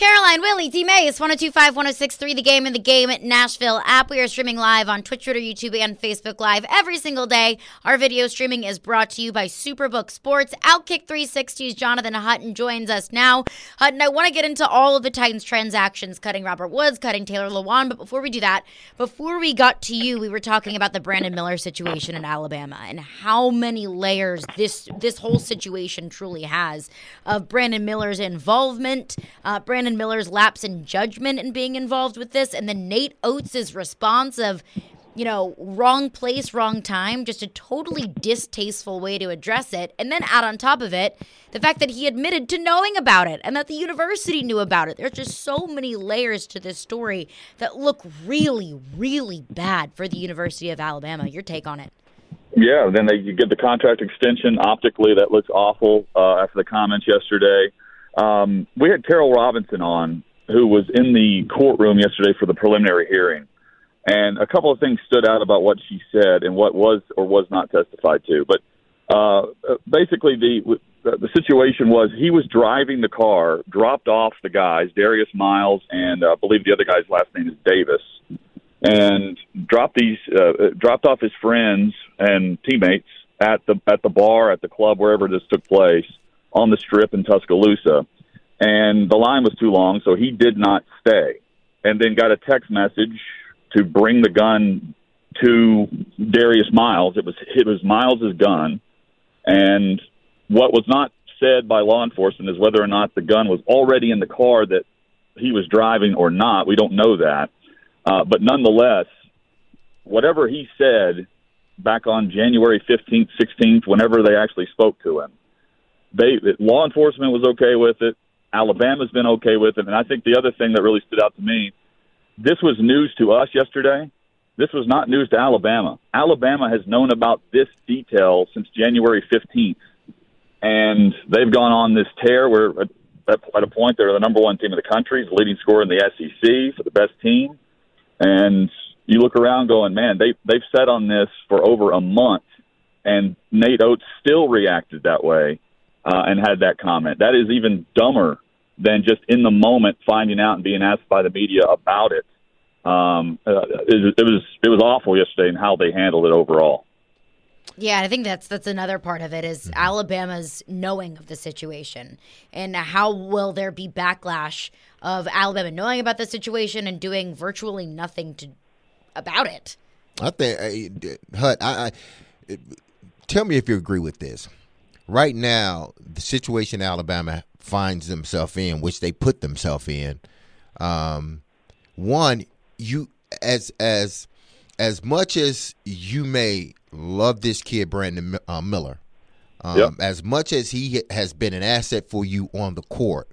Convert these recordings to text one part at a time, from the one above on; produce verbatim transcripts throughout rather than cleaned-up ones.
Caroline, Willie, D. Mays, one oh two five, one oh six three, The Game and The Game at Nashville app. We are streaming live on Twitch, Twitter, YouTube, and Facebook Live every single day. Our video streaming is brought to you by Superbook Sports. Outkick three sixty's Jonathan Hutton joins us now. Hutton, I want to get into all of the Titans transactions, cutting Robert Woods, cutting Taylor Lewan, but before we do that, before we got to you, we were talking about the Brandon Miller situation in Alabama and how many layers this this whole situation truly has of Brandon Miller's involvement, uh, Brandon Miller's lapse in judgment in being involved with this, and then Nate Oates' response of, you know, wrong place, wrong time, just a totally distasteful way to address it. And then add on top of it, the fact that he admitted to knowing about it and that the university knew about it. There's just so many layers to this story that look really, really bad for the University of Alabama. Your take on it? Yeah, then they get the contract extension. Optically, that looks awful uh, after the comments yesterday. Um, we had Carol Robinson on, who was in the courtroom yesterday for the preliminary hearing. And a couple of things stood out about what she said and what was or was not testified to. But uh, basically, the the situation was he was driving the car, dropped off the guys, Darius Miles, and uh, I believe the other guy's last name is Davis, and dropped these uh, dropped off his friends and teammates at the at the bar, at the club, wherever this took place, on the Strip in Tuscaloosa. And the line was too long, so he did not stay. And then got a text message to bring the gun to Darius Miles. It was it was Miles's gun. And what was not said by law enforcement is whether or not the gun was already in the car that he was driving or not. We don't know that. Uh, but nonetheless, whatever he said back on January fifteenth, sixteenth, whenever they actually spoke to him, they law enforcement was okay with it. Alabama's been okay with it. And I think the other thing that really stood out to me, this was news to us yesterday. This was not news to Alabama. Alabama has known about this detail since January fifteenth. And they've gone on this tear where at, at a point they're the number one team in the country, the leading scorer in the S E C for the best team. And you look around going, man, they, they've sat on this for over a month, and Nate Oates still reacted that way uh, and had that comment. That is even dumber than just in the moment finding out and being asked by the media about it. Um, uh, it, it was it was awful yesterday in how they handled it overall. Yeah, I think that's that's another part of it is mm-hmm. Alabama's knowing of the situation, and how will there be backlash of Alabama knowing about the situation and doing virtually nothing to about it. I think, uh, Hut, I, I tell me if you agree with this. Right now, the situation Alabama finds themselves in, which they put themselves in, um, one, you as as as much as you may love this kid, Brandon uh, Miller, um, yep. as much as he has been an asset for you on the court,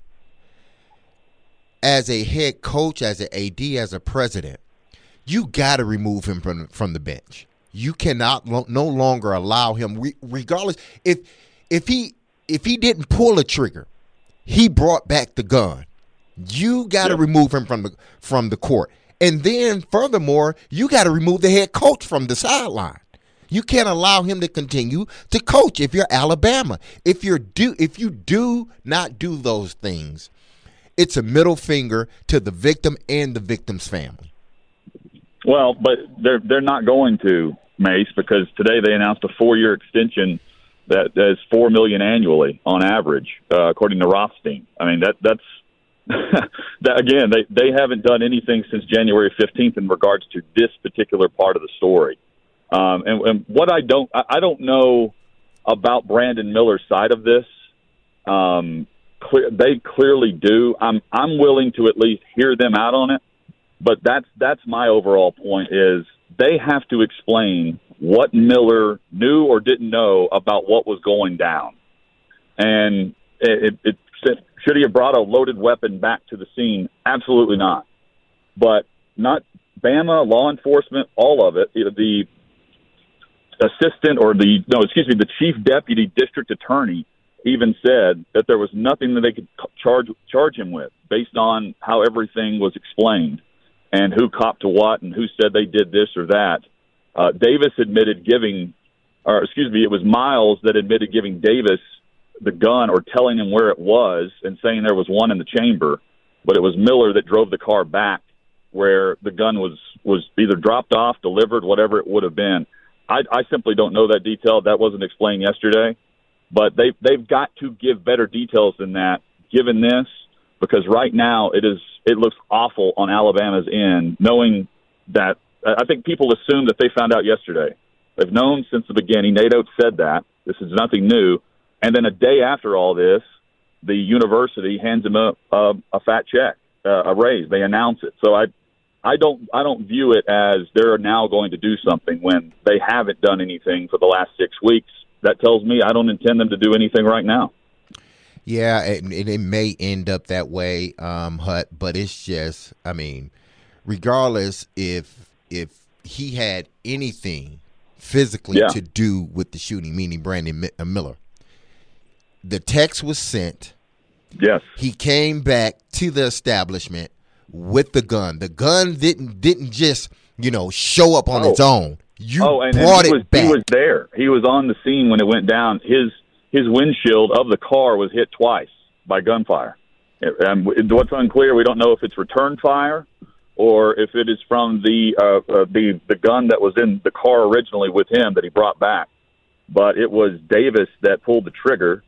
as a head coach, as an A D, as a president, you got to remove him from from the bench. You cannot lo- no longer allow him, re- regardless if if he if he didn't pull a trigger, he brought back the gun. You got to yep. remove him from the from the court, and then furthermore, you got to remove the head coach from the sideline. You can't allow him to continue to coach if you're Alabama. If you're do if you do not do those things, it's a middle finger to the victim and the victim's family. Well, but they're they're not going to, Mace, because today they announced a four-year extension that is four million dollars annually on average, uh, according to Rothstein. I mean, that that's that again. They they haven't done anything since January fifteenth in regards to this particular part of the story. Um, and, and what I don't I, I don't know about Brandon Miller's side of this. Um, clear, they clearly do. I'm I'm willing to at least hear them out on it. But that's that's my overall point is they have to explain what Miller knew or didn't know about what was going down. And it, it, it should he have brought a loaded weapon back to the scene? Absolutely not. But not Bama, law enforcement, all of it. The assistant or the no, excuse me, the chief deputy district attorney even said that there was nothing that they could charge charge him with based on how everything was explained. And who copped to what and who said they did this or that. Uh, Davis admitted giving, or excuse me, it was Miles that admitted giving Davis the gun or telling him where it was and saying there was one in the chamber. but it was Miller that drove the car back where the gun was, was either dropped off, delivered, whatever it would have been. I, I simply don't know that detail. That wasn't explained yesterday. But they, they've got to give better details than that, given this, because right now it is it looks awful on Alabama's end, knowing that I think people assume that they found out yesterday. They've known since the beginning. Nate Oates said that. This is nothing new. And then a day after all this, the university hands him a, a, a fat check, uh, a raise. They announce it. So I I don't I don't view it as they're now going to do something when they haven't done anything for the last six weeks. That tells me I don't intend them to do anything right now. Yeah, and it, it may end up that way, um, Hut, but it's just, I mean, regardless if if he had anything physically yeah. to do with the shooting, meaning Brandon Miller, the text was sent. Yes. He came back to the establishment with the gun. The gun didn't didn't just, you know, show up on oh. its own. You oh, and, brought and he it was, back. He was there. He was on the scene when it went down. His his windshield of the car was hit twice by gunfire. And what's unclear, we don't know if it's return fire or if it is from the uh, uh, the the gun that was in the car originally with him that he brought back. But it was Davis that pulled the trigger,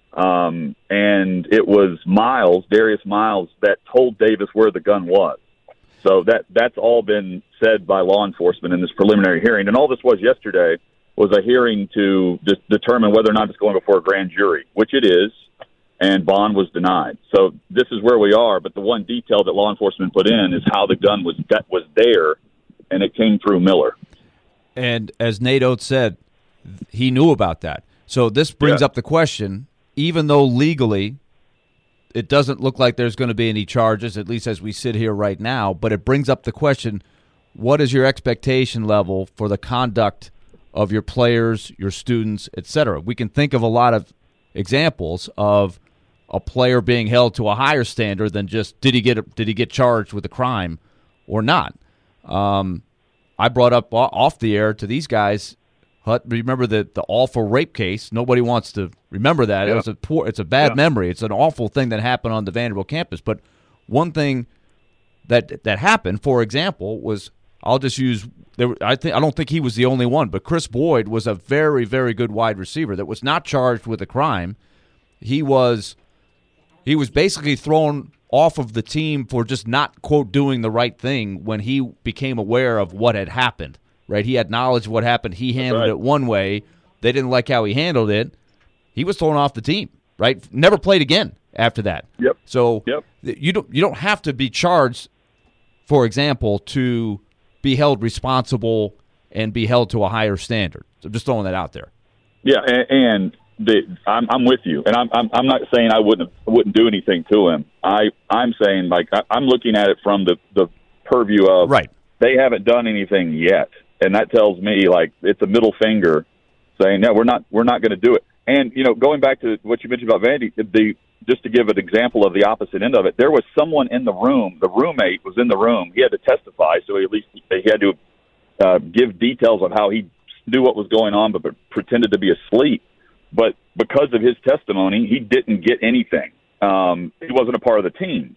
um, and it was Miles, Darius Miles, that told Davis where the gun was. So that that's all been said by law enforcement in this preliminary hearing. And all this was yesterday was a hearing to de- determine whether or not it's going before a grand jury, which it is, and bond was denied. So this is where we are. But the one detail that law enforcement put in is how the gun was was there, and it came through Miller. And as Nate Oates said, he knew about that. So this brings yeah. up the question, even though legally it doesn't look like there's going to be any charges, at least as we sit here right now, but it brings up the question, what is your expectation level for the conduct of your players, your students, et cetera? We can think of a lot of examples of a player being held to a higher standard than just did he get did he get charged with a crime or not. Um, I brought up off the air to these guys, Hut, remember the, the awful rape case. Nobody wants to remember that. Yeah. It was a poor, it's a bad yeah. memory. It's an awful thing that happened on the Vanderbilt campus. But one thing that that happened, for example, was I'll just use there. I think I don't think he was the only one, but Chris Boyd was a very very good wide receiver that was not charged with a crime. He was he was basically thrown off of the team for just not, quote, doing the right thing when he became aware of what had happened. Right, he had knowledge of what happened. He handled right. it one way. They didn't like how he handled it. He was thrown off the team. Right, never played again after that. Yep. So yep. you don't you don't have to be charged, for example, to be held responsible and be held to a higher standard. So just throwing that out there. Yeah, and, and the, I'm, I'm with you, and I'm, I'm I'm not saying I wouldn't I wouldn't do anything to him. I I'm saying like I, I'm looking at it from the the purview of right. They haven't done anything yet. And that tells me, like, it's a middle finger saying, no, we're not we're not going to do it. And, you know, going back to what you mentioned about Vandy, the, just to give an example of the opposite end of it, there was someone in the room. The roommate was in the room. He had to testify, so he at least he had to uh, give details of how he knew what was going on but, but pretended to be asleep. But because of his testimony, he didn't get anything. Um, he wasn't a part of the team.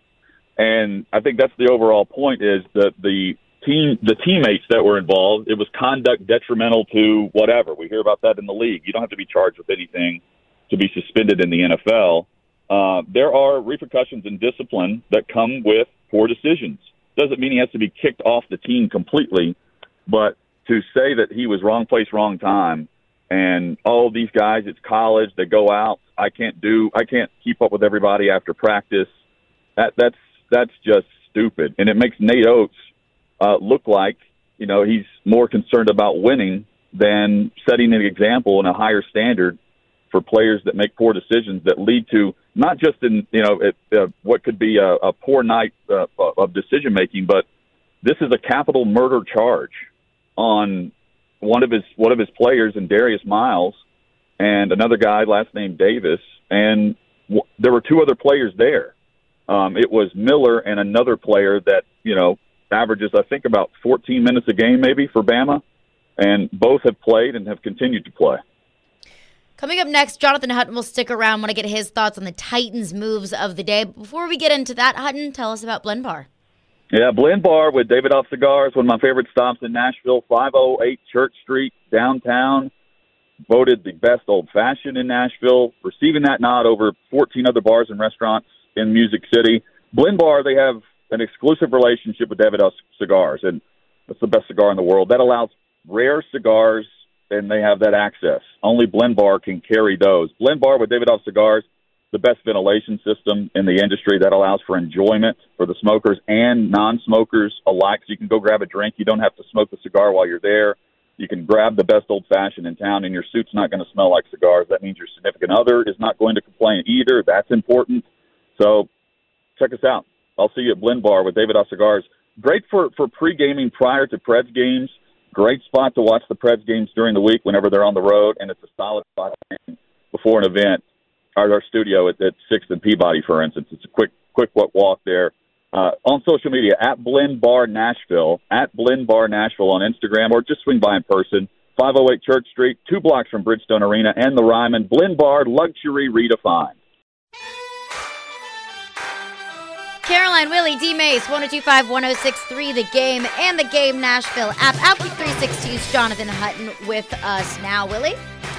And I think that's the overall point is that the – Team, the teammates that were involved, it was conduct detrimental to whatever. We hear about that in the league. You don't have to be charged with anything to be suspended in the N F L. Uh, there are repercussions and discipline that come with poor decisions. Doesn't mean he has to be kicked off the team completely, but to say that he was wrong place, wrong time, and all oh, these guys, it's college, they go out, I can't do, I can't keep up with everybody after practice. That that's that's just stupid, and it makes Nate Oates Uh, look like, you know, he's more concerned about winning than setting an example and a higher standard for players that make poor decisions that lead to not just in, you know, it, uh, what could be a, a poor night uh, of decision making, but this is a capital murder charge on one of his one of his players, and Darius Miles, and another guy, last name Davis, and w- there were two other players there. Um, it was Miller and another player that, you know, averages, I think, about fourteen minutes a game maybe for Bama, and both have played and have continued to play. Coming up next, Jonathan Hutton will stick around. I want to get his thoughts on the Titans' moves of the day. But before we get into that, Hutton, tell us about Blend Bar. Yeah, Blend Bar with Davidoff Cigars, one of my favorite stops in Nashville, five oh eight Church Street, downtown. Voted the best old-fashioned in Nashville, receiving that nod over fourteen other bars and restaurants in Music City. Blend Bar, they have an exclusive relationship with Davidoff Cigars, and it's the best cigar in the world. That allows rare cigars, and they have that access. Only Blend Bar can carry those. Blend Bar with Davidoff Cigars, the best ventilation system in the industry that allows for enjoyment for the smokers and non-smokers alike. So you can go grab a drink. You don't have to smoke the cigar while you're there. You can grab the best old-fashioned in town, and your suit's not going to smell like cigars. That means your significant other is not going to complain either. That's important. So check us out. I'll see you at Blend Bar with Davidoff Cigars. Great for, for pre-gaming prior to Preds games. Great spot to watch the Preds games during the week whenever they're on the road, and it's a solid spot before an event. Our, our studio at, at sixth and Peabody, for instance. It's a quick quick walk there. Uh, on social media, at Blend Bar Nashville, at Blend Bar Nashville on Instagram, or just swing by in person. five oh eight Church Street, two blocks from Bridgestone Arena and the Ryman. Blend Bar, luxury redefined. Caroline, Willie, D. Mace, one oh two five, one oh six three, The Game, and The Game Nashville app. Outkick three sixty's Jonathan Hutton with us now. Willie?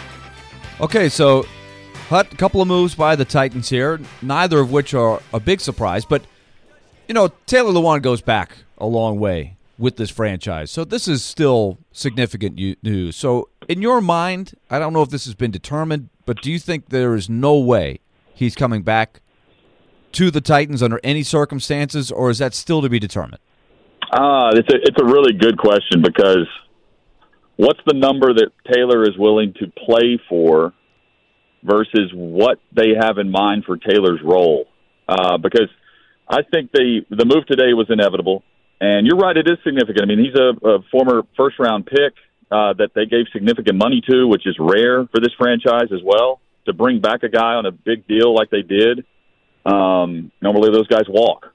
Okay, so Hut, a couple of moves by the Titans here, neither of which are a big surprise. But, you know, Taylor Lewan goes back a long way with this franchise. So this is still significant news. So in your mind, I don't know if this has been determined, but do you think there is no way he's coming back to the Titans under any circumstances, or is that still to be determined? Uh, it's a, it's a really good question, because what's the number that Taylor is willing to play for versus what they have in mind for Taylor's role? Uh, because I think the the move today was inevitable, and you're right, it is significant. I mean, he's a, a former first-round pick uh, that they gave significant money to, which is rare for this franchise as well, to bring back a guy on a big deal like they did. Um, normally those guys walk,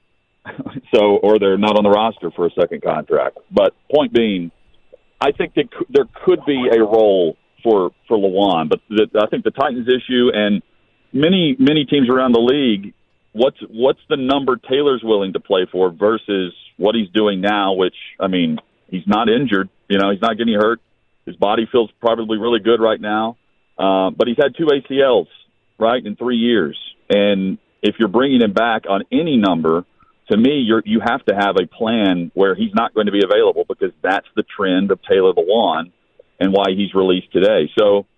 so or they're not on the roster for a second contract. But point being, I think that c- there could be a role for for Lewan, but the, I think the Titans issue and many many teams around the league, what's what's the number Taylor's willing to play for versus what he's doing now? Which, I mean, he's not injured, you know, he's not getting hurt. His body feels probably really good right now, uh, but he's had two A C Ls right in three years, and if you're bringing him back on any number, to me, you're, you have to have a plan where he's not going to be available, because that's the trend of Taylor Lewan and why he's released today. So,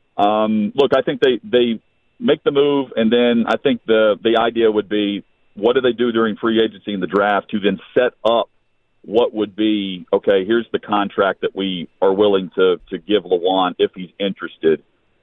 um, look, I think they, they make the move, and then I think the, the idea would be, what do they do during free agency and the draft to then set up what would be, okay, here's the contract that we are willing to, to give Lewan if he's interested.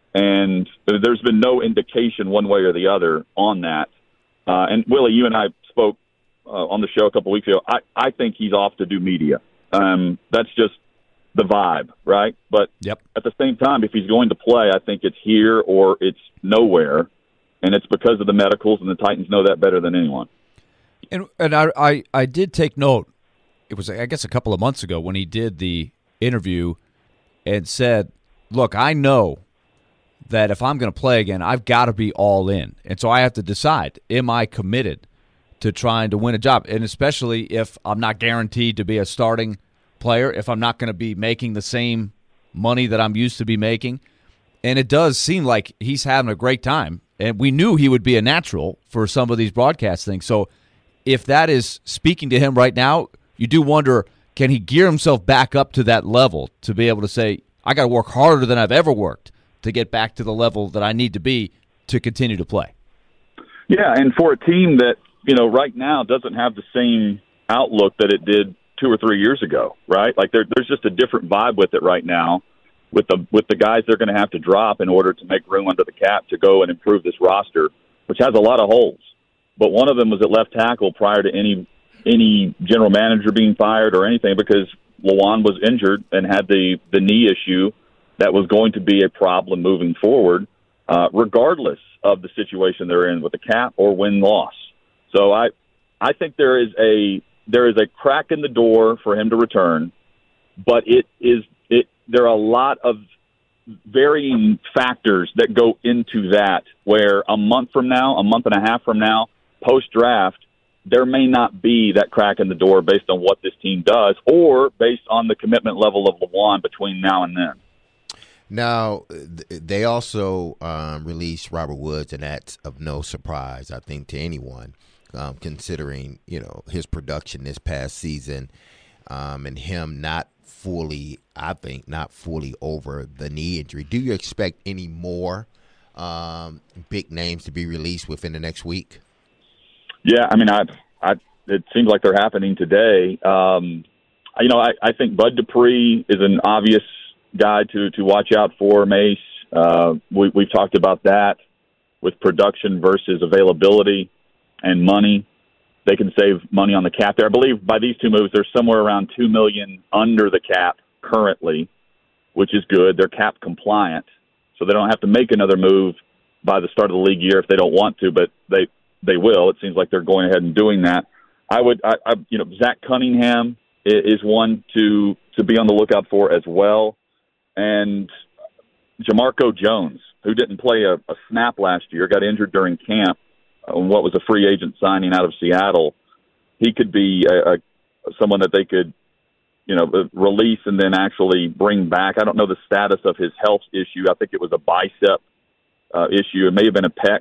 And there's been no indication one way or the other on that. Uh, and, Willie, you and I spoke uh, on the show a couple weeks ago. I, I think he's off to do media. Um, that's just the vibe, right? But yep. At the same time, if he's going to play, I think it's here or it's nowhere, and it's because of the medicals, and the Titans know that better than anyone. And, and I, I, I did take note. It was, I guess, a couple of months ago when he did the interview and said, look, I know that if I'm going to play again, I've got to be all in. And so I have to decide, am I committed to trying to win a job? And especially if I'm not guaranteed to be a starting player, if I'm not going to be making the same money that I'm used to be making. And it does seem like he's having a great time. And we knew he would be a natural for some of these broadcast things. So if that is speaking to him right now, you do wonder, can he gear himself back up to that level to be able to say, I got to work harder than I've ever worked to get back to the level that I need to be to continue to play? Yeah, and for a team that, you know, right now doesn't have the same outlook that it did two or three years ago, right? Like there, there's just a different vibe with it right now with the with the guys they're going to have to drop in order to make room under the cap to go and improve this roster, which has a lot of holes. But one of them was at left tackle prior to any any general manager being fired or anything, because Lewan was injured and had the, the knee issue that was going to be a problem moving forward, uh, regardless of the situation they're in with the cap or win-loss. So I, I think there is a there is a crack in the door for him to return, but it is it. There are a lot of varying factors that go into that, where a month from now, a month and a half from now, post-draft, there may not be that crack in the door based on what this team does or based on the commitment level of Lewan between now and then. Now, they also um, released Robert Woods, and that's of no surprise, I think, to anyone, um, considering, you know, his production this past season um, and him not fully, I think, not fully over the knee injury. Do you expect any more um, big names to be released within the next week? Yeah, I mean, I, I, it seems like they're happening today. Um, you know, I, I think Bud Dupree is an obvious guy to, to watch out for. Mace, uh, we, we've talked about that with production versus availability and money. They can save money on the cap there. I believe by these two moves, they're somewhere around two million dollars under the cap currently, which is good. They're cap compliant, so they don't have to make another move by the start of the league year if they don't want to, but they they will. It seems like they're going ahead and doing that. I would, I, I you know, Zach Cunningham is one to to be on the lookout for as well. And Jamarco Jones, who didn't play a, a snap last year, got injured during camp on what was a free agent signing out of Seattle. He could be a, a, someone that they could, you know, release and then actually bring back. I don't know the status of his health issue. I think it was a bicep uh, issue. It may have been a pec,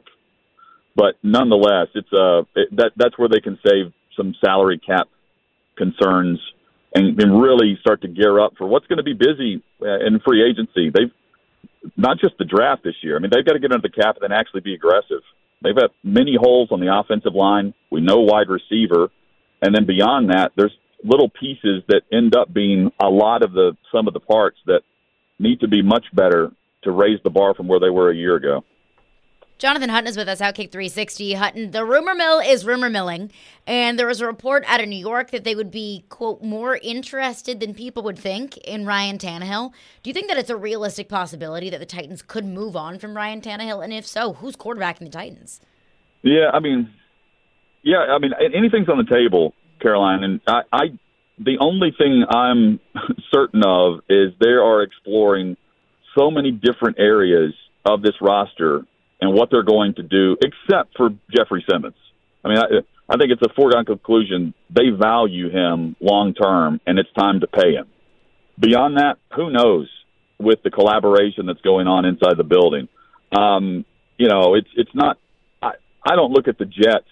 but nonetheless, it's uh, it, that that's where they can save some salary cap concerns and then really start to gear up for what's going to be busy in free agency. They've not just the draft this year. I mean, they've got to get under the cap and then actually be aggressive. They've got many holes on the offensive line. We know wide receiver. And then beyond that, there's little pieces that end up being a lot of the sum of the parts that need to be much better to raise the bar from where they were a year ago. Jonathan Hutton is with us, Outkick three sixty. Hutton, the rumor mill is rumor milling, and there was a report out of New York that they would be, quote, more interested than people would think in Ryan Tannehill. Do you think that it's a realistic possibility that the Titans could move on from Ryan Tannehill? And if so, who's quarterbacking the Titans? Yeah, I mean, yeah, I mean, anything's on the table, Caroline. And I, I the only thing I'm certain of is they are exploring so many different areas of this roster and what they're going to do, except for Jeffrey Simmons. I mean, I, I think it's a foregone conclusion. They value him long-term, and it's time to pay him. Beyond that, who knows with the collaboration that's going on inside the building. Um, you know, it's it's not I, – I don't look at the Jets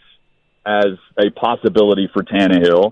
as a possibility for Tannehill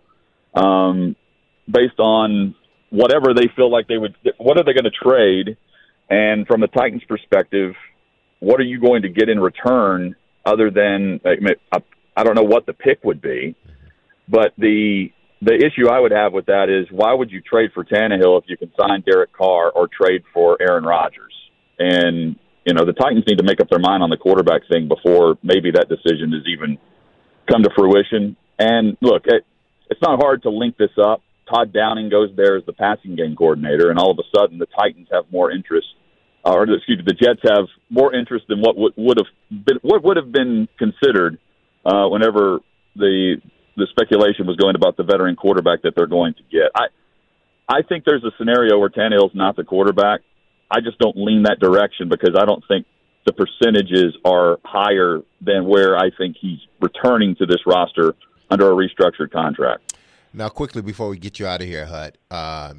um, based on whatever they feel like they would – what are they going to trade? And from the Titans' perspective – what are you going to get in return other than I, mean, I, I don't know what the pick would be, but the the issue I would have with that is why would you trade for Tannehill if you can sign Derek Carr or trade for Aaron Rodgers? And, you know, the Titans need to make up their mind on the quarterback thing before maybe that decision has even come to fruition. And, look, it, it's not hard to link this up. Todd Downing goes there as the passing game coordinator, and all of a sudden the Titans have more interest or excuse me, the Jets have more interest than what would, would have been what would have been considered uh, whenever the the speculation was going about the veteran quarterback that they're going to get. I I think there's a scenario where Tannehill's not the quarterback. I just don't lean that direction because I don't think the percentages are higher than where I think he's returning to this roster under a restructured contract. Now, quickly before we get you out of here, Hut, um,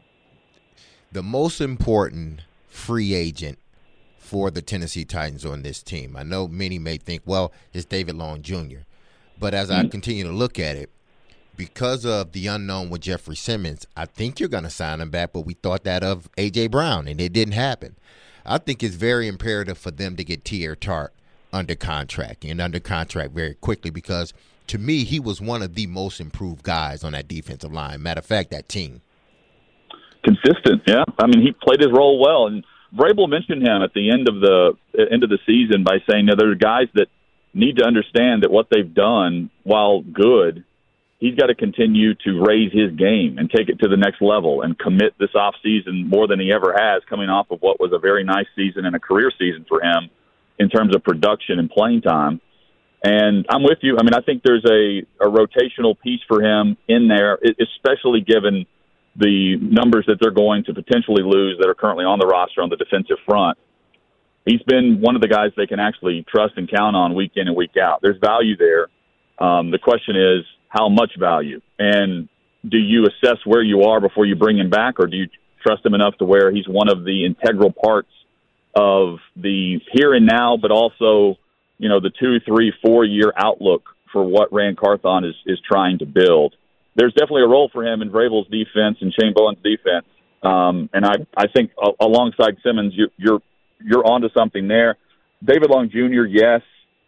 the most important free agent for the Tennessee Titans on this team. I know many may think, well, it's David Long Junior But as I continue to look at it, because of the unknown with Jeffrey Simmons, I think you're going to sign him back, but we thought that of A J. Brown, and it didn't happen. I think it's very imperative for them to get Teair Tart under contract, and under contract very quickly, because to me, he was one of the most improved guys on that defensive line. Matter of fact, that team. Consistent, yeah. I mean, he played his role well, and Vrabel mentioned him at the end of the end of the season by saying that there are guys that need to understand that what they've done, while good, he's got to continue to raise his game and take it to the next level and commit this offseason more than he ever has, coming off of what was a very nice season and a career season for him in terms of production and playing time. And I'm with you. I mean, I think there's a, a rotational piece for him in there, especially given the numbers that they're going to potentially lose that are currently on the roster on the defensive front, he's been one of the guys they can actually trust and count on week in and week out. There's value there. Um, the question is how much value, and do you assess where you are before you bring him back, or do you trust him enough to where he's one of the integral parts of the here and now, but also, you know, the two, three, four year outlook for what Rand Carthon is, is trying to build. There's definitely a role for him in Vrabel's defense and Shane Bowen's defense. Um, and I, I think uh, alongside Simmons, you, you're, you're onto something there. David Long Junior, yes.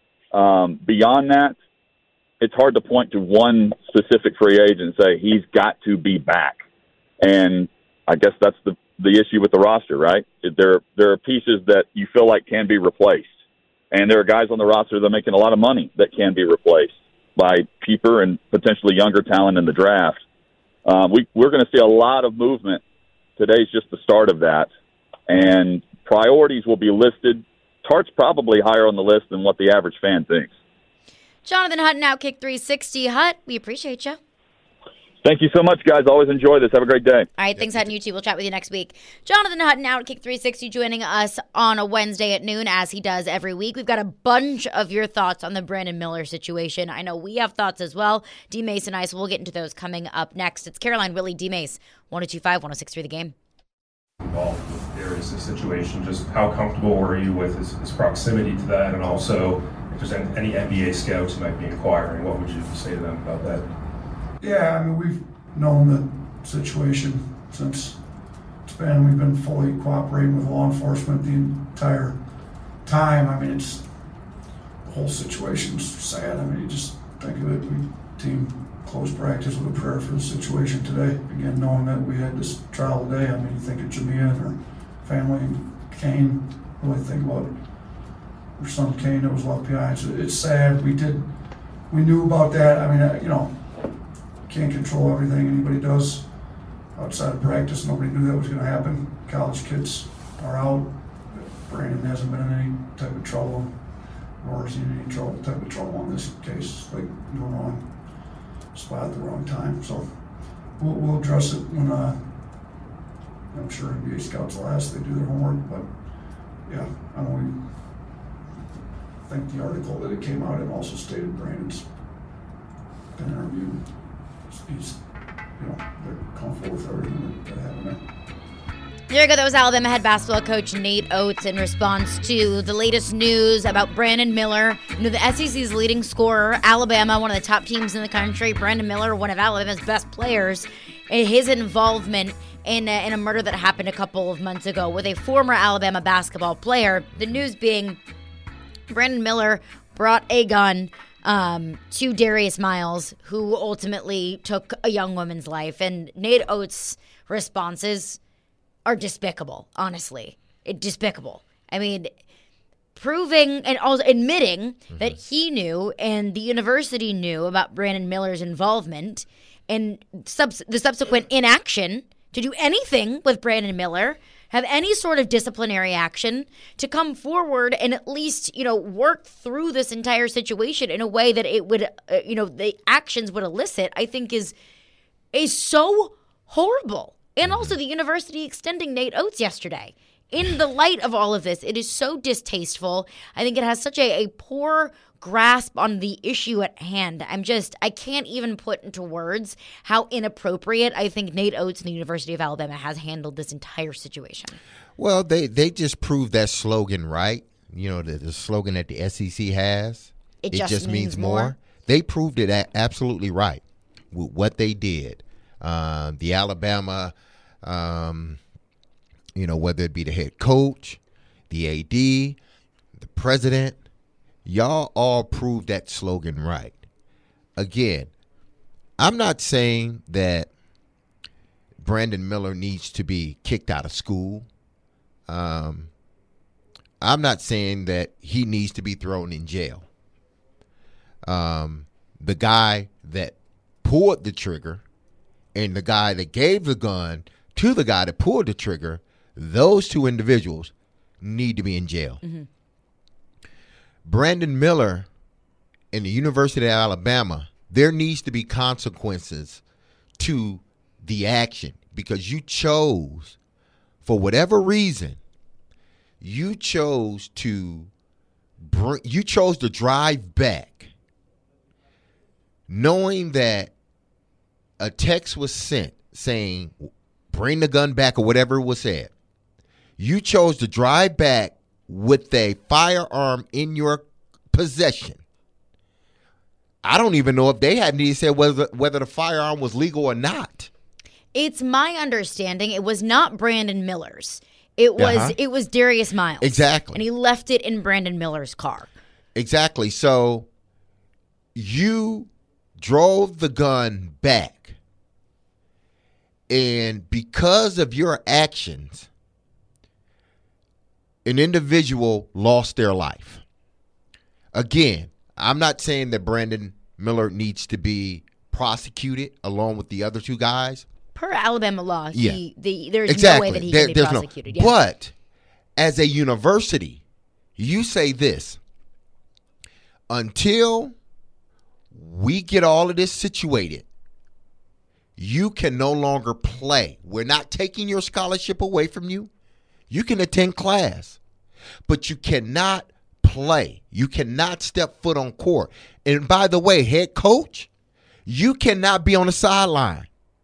Um, beyond that, it's hard to point to one specific free agent and say he's got to be back. And I guess that's the, the issue with the roster, right? There, there are pieces that you feel like can be replaced. And there are guys on the roster that are making a lot of money that can be replaced by cheaper and potentially younger talent in the draft. Uh, we, we're going to see a lot of movement. Today's just the start of that. And priorities will be listed. Tart's probably higher on the list than what the average fan thinks. Jonathan Hutton, Outkick three sixty. Hut, we appreciate you. Thank you so much, guys. Always enjoy this. Have a great day. All right, thanks, Hutton. You too. We'll chat with you next week. Jonathan Hutton, Outkick three sixty, joining us on a Wednesday at noon, as he does every week. We've got a bunch of your thoughts on the Brandon Miller situation. I know we have thoughts as well. D. Mace and I, so we'll get into those coming up next. It's Caroline Willie, D. Mace, one oh two five, one oh six three The Game. Involved with Darius' situation, just how comfortable were you with his, his proximity to that, and also if there's any N B A scouts who might be inquiring, what would you say to them about that? Yeah, I mean, we've known the situation since it's been, we've been fully cooperating with law enforcement the entire time. I mean, it's, the whole situation's sad. I mean, you just think of it, we team closed practice with a prayer for the situation today. Again, knowing that we had this trial today, I mean, you think of Jamia and her family and Kane, really think about her son Kane that was left behind. So it's sad. We did, we knew about that. I mean, you know, can't control everything anybody does outside of practice. Nobody knew that was going to happen. College kids are out. Brandon hasn't been in any type of trouble, nor has he in any trouble, type of trouble in this case, like the wrong spot at the wrong time. So we'll, we'll address it when uh, I'm sure N B A scouts will ask, they do their homework. But yeah, I know we I think the article that it came out and also stated Brandon's been interviewed. He's, you know, they're comfortable with everything that happened there. There you go. That was Alabama head basketball coach Nate Oates in response to the latest news about Brandon Miller. You know, the S E C's leading scorer, Alabama, one of the top teams in the country. Brandon Miller, one of Alabama's best players. His involvement in a, in a murder that happened a couple of months ago with a former Alabama basketball player. The news being Brandon Miller brought a gun um, to Darius Miles, who ultimately took a young woman's life. And Nate Oates' responses are despicable, honestly. It, despicable. I mean, proving and also admitting mm-hmm. that he knew and the university knew about Brandon Miller's involvement and subs- the subsequent inaction to do anything with Brandon Miller, have any sort of disciplinary action, to come forward and at least, you know, work through this entire situation in a way that it would, uh, you know, the actions would elicit, I think is is so horrible. And also the university extending Nate Oates yesterday. In the light of all of this, it is so distasteful. I think it has such a, a poor grasp on the issue at hand. I'm just, I can't even put into words how inappropriate I think Nate Oates and the University of Alabama has handled this entire situation. Well, they, they just proved that slogan right. You know, the, the slogan that the S E C has. It just, it just means, means more. more. They proved it a- absolutely right with what they did. Uh, the Alabama, um, you know, whether it be the head coach, the A D, the president, y'all all proved that slogan right. Again, I'm not saying that Brandon Miller needs to be kicked out of school. Um, I'm not saying that he needs to be thrown in jail. Um, the guy that pulled the trigger and the guy that gave the gun to the guy that pulled the trigger, those two individuals need to be in jail. Mm-hmm. Brandon Miller and the University of Alabama, there needs to be consequences to the action. because you chose, for whatever reason, you chose to bring, you chose to drive back, knowing that a text was sent saying, bring the gun back or whatever was said. You chose to drive back with a firearm in your possession. I don't even know if they hadn't even said whether whether the firearm was legal or not. It's my understanding it was not Brandon Miller's. It was Uh-huh. it was Darius Miles. Exactly. And he left it in Brandon Miller's car. Exactly. So you drove the gun back, and because of your actions, an individual lost their life. Again, I'm not saying that Brandon Miller needs to be prosecuted along with the other two guys. Per Alabama law, Yeah. he, the, there's Exactly. no way that he There- can be there's no- prosecuted. yeah. But as a university, you say this: until we get all of this situated, you can no longer play. We're not taking your scholarship away from you. You can attend class, but you cannot play. You cannot step foot on court. And by the way, head coach, you cannot be on the sideline.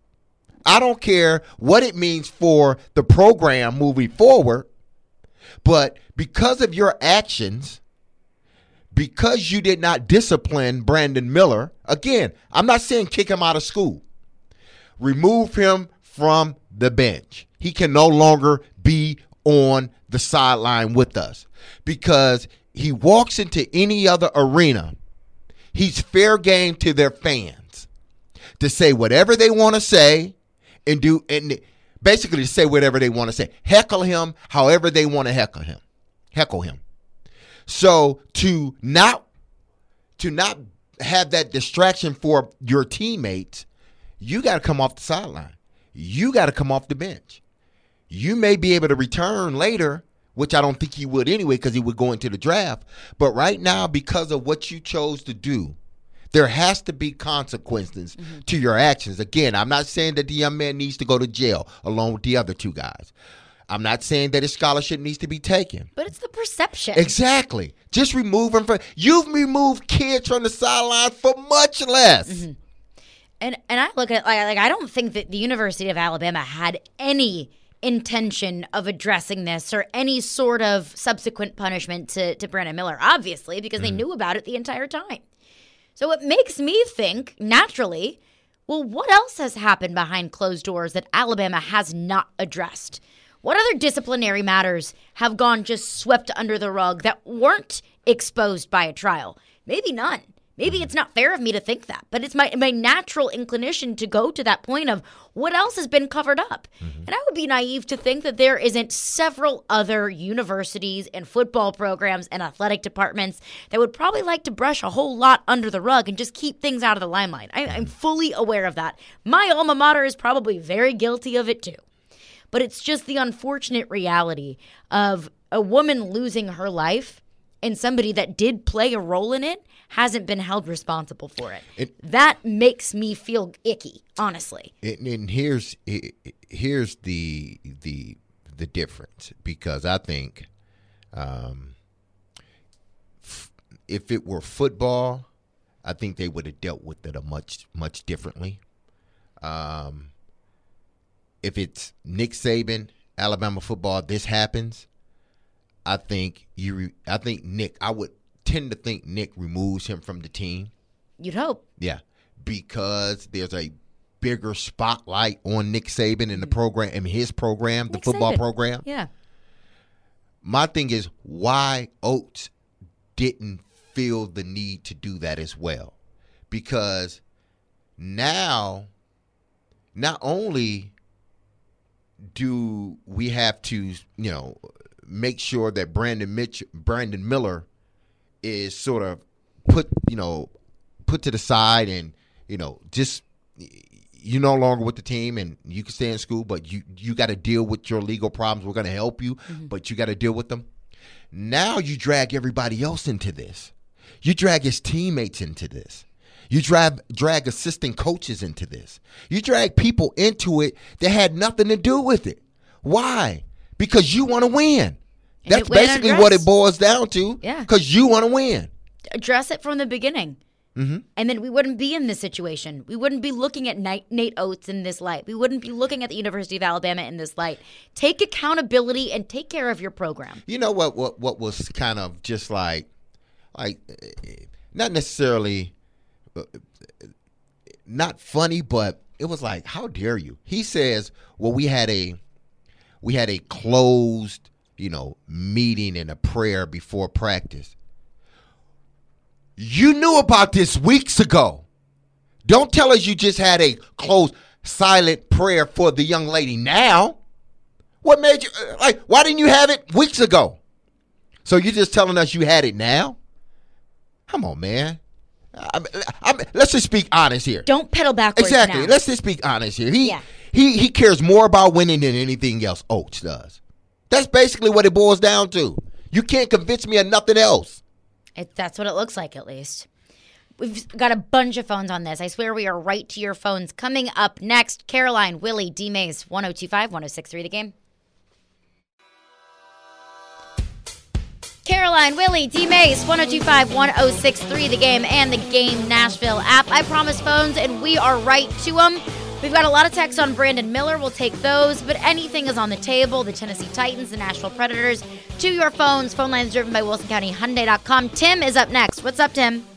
I don't care what it means for the program moving forward, but because of your actions, because you did not discipline Brandon Miller, again, I'm not saying kick him out of school. Remove him from the bench. He can no longer be on the sideline with us because he walks into any other arena. He's fair game to their fans to say whatever they want to say and do, and basically to say whatever they want to say. Heckle him however they want to heckle him. Heckle him. So to not to not have that distraction for your teammates, you got to come off the sideline. You got to come off the bench. You may be able to return later, which I don't think he would anyway because he would go into the draft. But right now, because of what you chose to do, there has to be consequences mm-hmm. to your actions. Again, I'm not saying that the young man needs to go to jail along with the other two guys. I'm not saying that his scholarship needs to be taken. But it's the perception. Exactly. Just remove him from. You've removed kids from the sideline for much less. Mm-hmm. And and I look at it like, like I don't think that the University of Alabama had any intention of addressing this or any sort of subsequent punishment to, to Brandon Miller, obviously, because they mm. knew about it the entire time. So it makes me think, naturally, well, what else has happened behind closed doors that Alabama has not addressed? What other disciplinary matters have gone just swept under the rug that weren't exposed by a trial? Maybe none. Maybe it's not fair of me to think that, but it's my my natural inclination to go to that point of what else has been covered up. Mm-hmm. And I would be naive to think that there isn't several other universities and football programs and athletic departments that would probably like to brush a whole lot under the rug and just keep things out of the limelight. I, I'm fully aware of that. My alma mater is probably very guilty of it too. But it's just the unfortunate reality of a woman losing her life and somebody that did play a role in it hasn't been held responsible for it. it that makes me feel icky, honestly. And, and here's here's the the the difference, because I think um, f- if it were football, I think they would have dealt with it a much much differently. Um, if it's Nick Saban, Alabama football, this happens. I think you. I think Nick. I would tend to think Nick removes him from the team. You'd hope. Yeah, because there's a bigger spotlight on Nick Saban in the program, in his program, the Nick football Saban. program. Yeah. My thing is why Oates didn't feel the need to do that as well, because now, not only do we have to, you know, make sure that Brandon Mitch, Brandon Miller is sort of put, you know, put to the side and, you know, just you're no longer with the team and you can stay in school, but you, you got to deal with your legal problems. We're going to help you, mm-hmm. but you got to deal with them. Now you drag everybody else into this. You drag his teammates into this. You drag drag assistant coaches into this. You drag people into it that had nothing to do with it. Why? Because you want to win. That's basically what it boils down to. Yeah. Because you want to win. Address it from the beginning. Mm-hmm. And then we wouldn't be in this situation. We wouldn't be looking at Nate Oates in this light. We wouldn't be looking at the University of Alabama in this light. Take accountability and take care of your program. You know what? What? What was kind of just like, like, not necessarily, not funny, but it was like, how dare you? He says, well, we had a, we had a closed, you know, meeting and a prayer before practice. You knew about this weeks ago. Don't tell us you just had a closed, silent prayer for the young lady now. What made you, like, why didn't you have it weeks ago? So you're just telling us you had it now? Come on, man. I mean, I mean, let's just speak honest here. Don't pedal backwards Exactly. now. Let's just speak honest here. He, Yeah. he, he cares more about winning than anything else Oates does. That's basically what it boils down to. You can't convince me of nothing else. It, that's what it looks like, at least. We've got a bunch of phones on this. I swear we are right to your phones. Coming up next, Caroline, Willie, D. Mays, one oh two five, one oh six three, The Game. Caroline, Willie, D. Mays, one oh two five, one oh six three, The Game, and the Game Nashville app. I promise phones, and we are right to them. We've got a lot of texts on Brandon Miller. We'll take those, but anything is on the table. The Tennessee Titans, the Nashville Predators. To your phones. Phone lines driven by Wilson County Hyundai dot com. Tim is up next. What's up, Tim?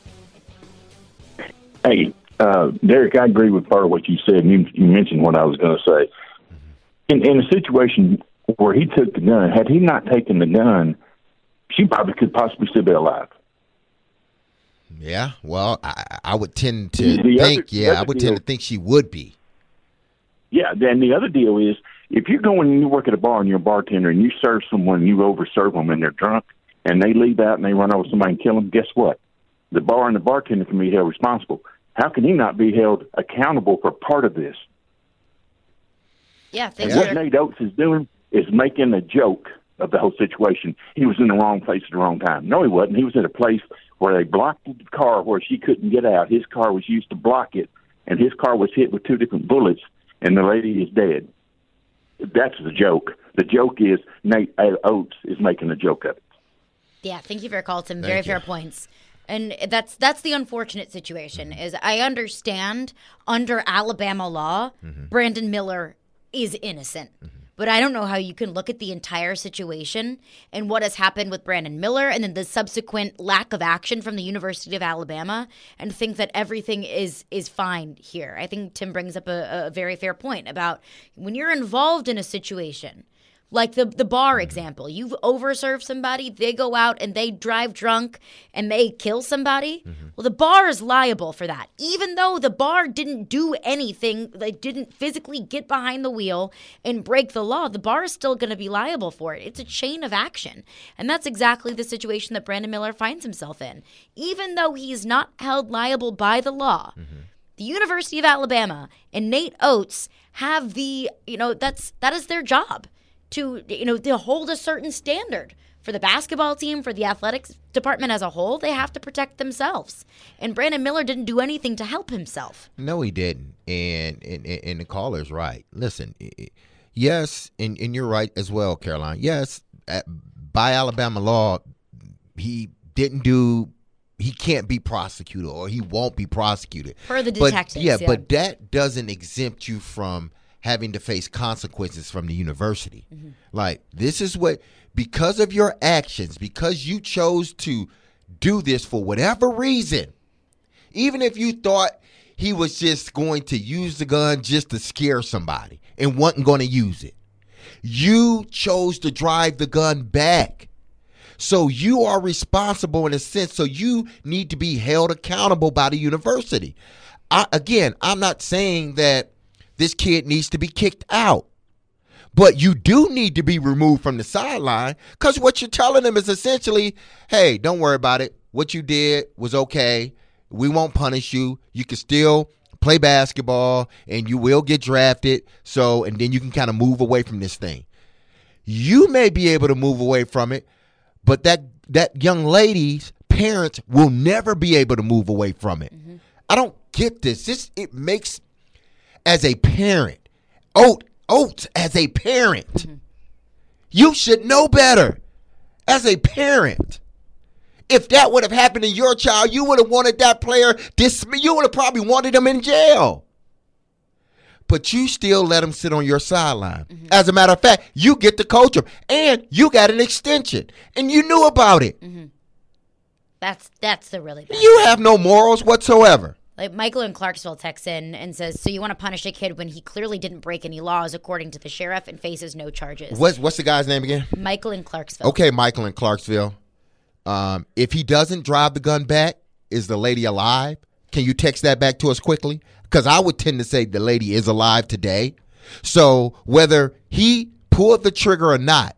Hey, uh, Derek, I agree with part of what you said, and you, you mentioned what I was going to say. In, in a situation where he took the gun, had he not taken the gun, she probably could possibly still be alive. Yeah, well, I, I would tend to The think, other- yeah, the I other would tend deal- to think she would be. Yeah, then the other deal is, if you're going and you work at a bar and you're a bartender and you serve someone and you overserve them and they're drunk and they leave out and they run over somebody and kill them, guess what? The bar and the bartender can be held responsible. How can he not be held accountable for part of this? Yeah, thanks And for what Nate Oates is doing is making a joke of the whole situation. He was in the wrong place at the wrong time. No, he wasn't. He was at a place where they blocked the car where she couldn't get out. His car was used to block it, and his car was hit with two different bullets, and the lady is dead. That's the joke. The joke is Nate Oates is making a joke of it. Yeah, thank you for your call, Tim. Thank Very you. fair points. And that's that's the unfortunate situation is I understand under Alabama law, Mm-hmm. Brandon Miller is innocent. But I don't know how you can look at the entire situation and what has happened with Brandon Miller and then the subsequent lack of action from the University of Alabama and think that everything is is fine here. I think Tim brings up a, a very fair point about when you're involved in a situation, like the the bar example, you've overserved somebody, they go out and they drive drunk and they kill somebody. Well, the bar is liable for that. Even though the bar didn't do anything, they didn't physically get behind the wheel and break the law, the bar is still going to be liable for it. It's a chain of action. And that's exactly the situation that Brandon Miller finds himself in. Even though he is not held liable by the law, the University of Alabama and Nate Oates have the, you know, that's that is their job. To, you know, to hold a certain standard for the basketball team, for the athletics department as a whole, they have to protect themselves. And Brandon Miller didn't do anything to help himself. No, he didn't. And and, and the caller's right. Listen, yes, and, and you're right as well, Caroline. Yes, at, by Alabama law, he didn't do, he can't be prosecuted or he won't be prosecuted. For the But, detectives, yeah, yeah. but that doesn't exempt you from having to face consequences from the university. Mm-hmm. Like, this is what, because of your actions, because you chose to do this for whatever reason, even if you thought he was just going to use the gun just to scare somebody and wasn't going to use it, you chose to drive the gun back. So you are responsible in a sense. So you need to be held accountable by the university. I, again, I'm not saying that this kid needs to be kicked out. But you do need to be removed from the sideline because what you're telling them is essentially, hey, don't worry about it. What you did was okay. We won't punish you. You can still play basketball and you will get drafted. So, and then you can kind of move away from this thing. You may be able to move away from it, but that, that young lady's parents will never be able to move away from it. Mm-hmm. I don't get this. This it makes as a parent, Oat, Oates as a parent, mm-hmm. you should know better as a parent. If that would have happened to your child, you would have wanted that player dismissed. You would have probably wanted him in jail. But you still let him sit on your sideline. Mm-hmm. As a matter of fact, you get to coach him, and you got an extension, and you knew about it. Mm-hmm. That's that's the really bad You thing. have no morals whatsoever. Like Michael in Clarksville texts in and says, so you want to punish a kid when he clearly didn't break any laws according to the sheriff and faces no charges. What's, what's the guy's name again? Michael in Clarksville. Okay, Michael in Clarksville. Um, if he doesn't drive the gun back, is the lady alive? Can you text that back to us quickly? Because I would tend to say the lady is alive today. So whether he pulled the trigger or not,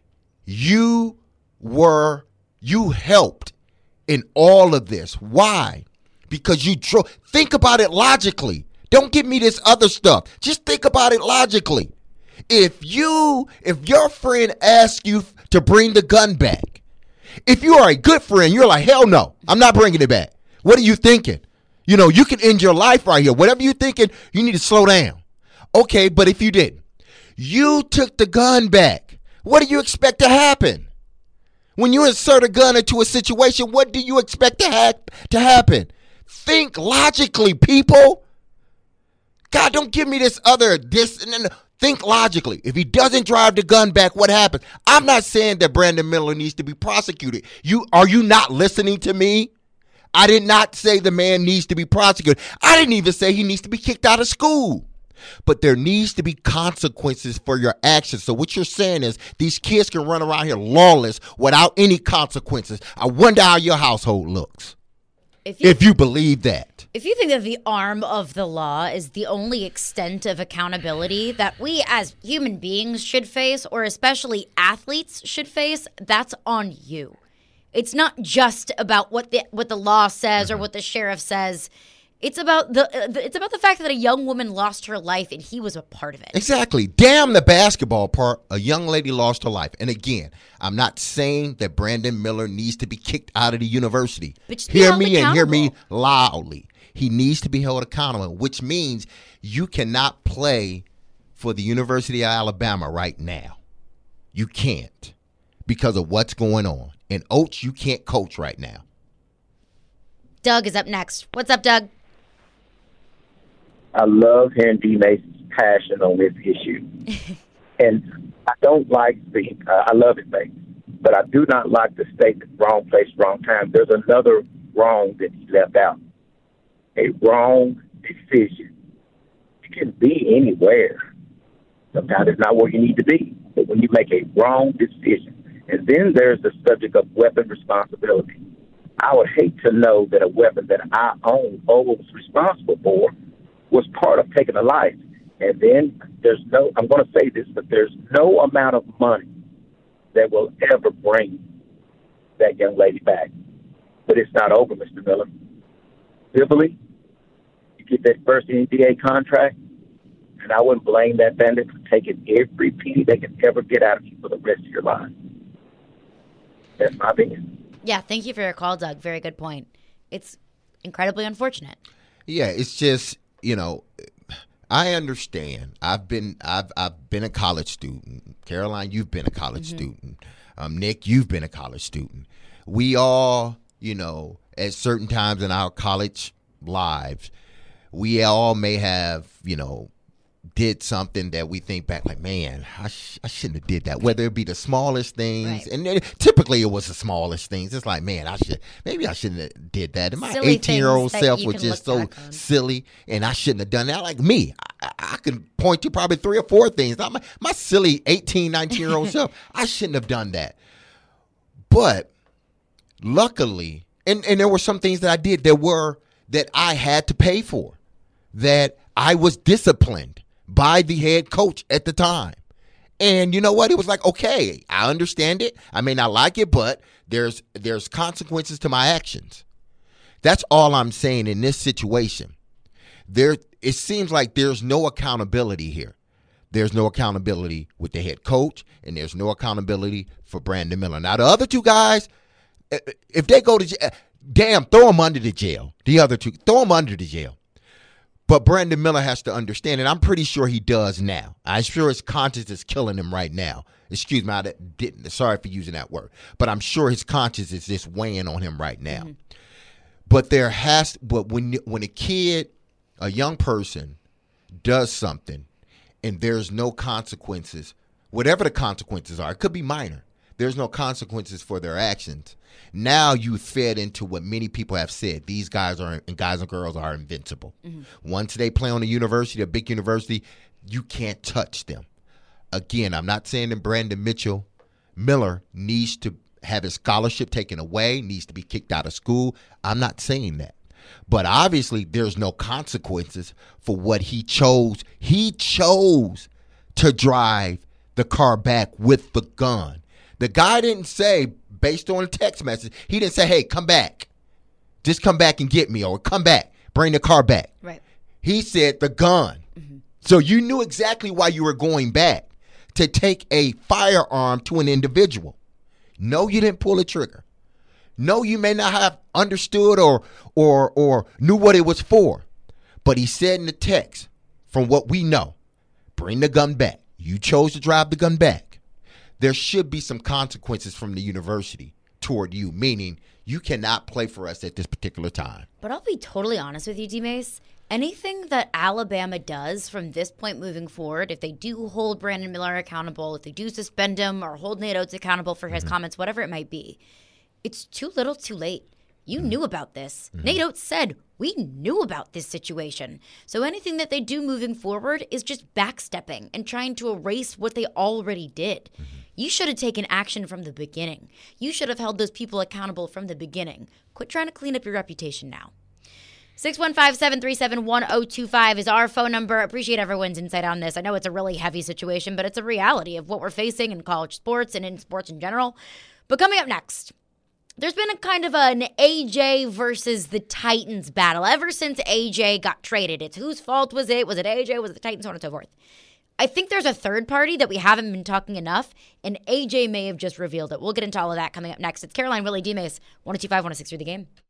you were, you helped in all of this. Why? Because you drove. Think about it logically. Don't give me this other stuff. Just think about it logically. If you, if your friend asks you to bring the gun back, if you are a good friend, you're like, hell no, I'm not bringing it back. What are you thinking? You know, you can end your life right here. Whatever you're thinking, you need to slow down. Okay, but if you didn't, you took the gun back. What do you expect to happen? When you insert a gun into a situation, what do you expect to, ha- to happen? Think logically, people. God, don't give me this other, this, and then think logically. If he doesn't drive the gun back, what happens? I'm not saying that Brandon Miller needs to be prosecuted. You, are you not listening to me? I did not say the man needs to be prosecuted. I didn't even say he needs to be kicked out of school. But there needs to be consequences for your actions. So what you're saying is these kids can run around here lawless without any consequences. I wonder how your household looks. If you, if you believe that. If you think that the arm of the law is the only extent of accountability that we as human beings should face, or especially athletes should face, that's on you. It's not just about what the what the law says or what the sheriff says. It's about the, uh, the it's about the fact that a young woman lost her life and he was a part of it. Exactly. Damn the basketball part. A young lady lost her life. And again, I'm not saying that Brandon Miller needs to be kicked out of the university. But just hear me and hear me loudly. He needs to be held accountable, which means you cannot play for the University of Alabama right now. You can't because of what's going on. And Oates, you can't coach right now. Doug is up next. What's up, Doug? I love hearing D. Mason's passion on this issue. And I don't like the, uh, I love it, mate, but I do not like the statement, wrong place, wrong time. There's another wrong that he left out. A wrong decision. You can be anywhere. Sometimes it's not where you need to be. But when you make a wrong decision, and then there's the subject of weapon responsibility. I would hate to know that a weapon that I own or was responsible for was part of taking a life. And then there's no, I'm going to say this, but there's no amount of money that will ever bring that young lady back. But it's not over, Mister Miller. Civilly, you get that first N B A contract, and I wouldn't blame that bandit for taking every penny they can ever get out of you for the rest of your life. That's my opinion. Yeah, thank you for your call, Doug. Very good point. It's incredibly unfortunate. Yeah, it's just, you know, I understand. I've been I've I've been a college student. Caroline, you've been a college mm-hmm. student. Um, Nick, you've been a college student. We all, you know, at certain times in our college lives, we all may have, you know, did something that we think back like, man, I, sh- I shouldn't have did that. Whether it be the smallest things, right. and then, typically it was the smallest things. It's like, man, I should maybe I shouldn't have did that. And my eighteen-year-old self was just so silly, and I shouldn't have done that. Like me, I, I can point to probably three or four things. Not my, my silly eighteen, nineteen-year-old self, I shouldn't have done that. But luckily, and, and there were some things that I did that were that I had to pay for, that I was disciplined by the head coach at the time. And you know what? It was like, okay, I understand it. I may not like it, but there's there's consequences to my actions. That's all I'm saying in this situation. There, it seems like there's no accountability here. There's no accountability with the head coach, and there's no accountability for Brandon Miller. Now, the other two guys, if they go to jail, damn, throw him under the jail. The other two, throw him under the jail. But Brandon Miller has to understand, and I'm pretty sure he does now. I'm sure his conscience is killing him right now. Excuse me, I didn't. Sorry for using that word, but I'm sure his conscience is just weighing on him right now. Mm-hmm. But there has, but when when a kid, a young person, does something, and there's no consequences, whatever the consequences are, it could be minor. There's no consequences for their actions. Now you fed into what many people have said. These guys are, and guys and girls are invincible. Mm-hmm. Once they play on a university, a big university, you can't touch them. Again, I'm not saying that Brandon Mitchell Miller needs to have his scholarship taken away, needs to be kicked out of school. I'm not saying that. But obviously, there's no consequences for what he chose. He chose to drive the car back with the gun. The guy didn't say, based on a text message, he didn't say, hey, come back. Just come back and get me, or come back. Bring the car back. Right. He said the gun. Mm-hmm. So you knew exactly why you were going back, to take a firearm to an individual. No, you didn't pull the trigger. No, you may not have understood or or or knew what it was for. But he said in the text, from what we know, bring the gun back. You chose to drive the gun back. There should be some consequences from the university toward you, meaning you cannot play for us at this particular time. But I'll be totally honest with you, D-Mace. Anything that Alabama does from this point moving forward, if they do hold Brandon Miller accountable, if they do suspend him or hold Nate Oates accountable for his mm-hmm. comments, whatever it might be, it's too little too late. You mm-hmm. knew about this. Mm-hmm. Nate Oates said, we knew about this situation. So anything that they do moving forward is just backstepping and trying to erase what they already did. Mm-hmm. You should have taken action from the beginning. You should have held those people accountable from the beginning. Quit trying to clean up your reputation now. six one five, seven three seven, one oh two five is our phone number. Appreciate everyone's insight on this. I know it's a really heavy situation, but it's a reality of what we're facing in college sports and in sports in general. But coming up next, there's been a kind of an A J versus the Titans battle ever since A J got traded. It's whose fault was it? Was it A J? Was it the Titans? So on and so forth. I think there's a third party that we haven't been talking enough, and A J may have just revealed it. We'll get into all of that coming up next. It's Caroline Willie D-Mace, one oh two five, one oh six three The Game.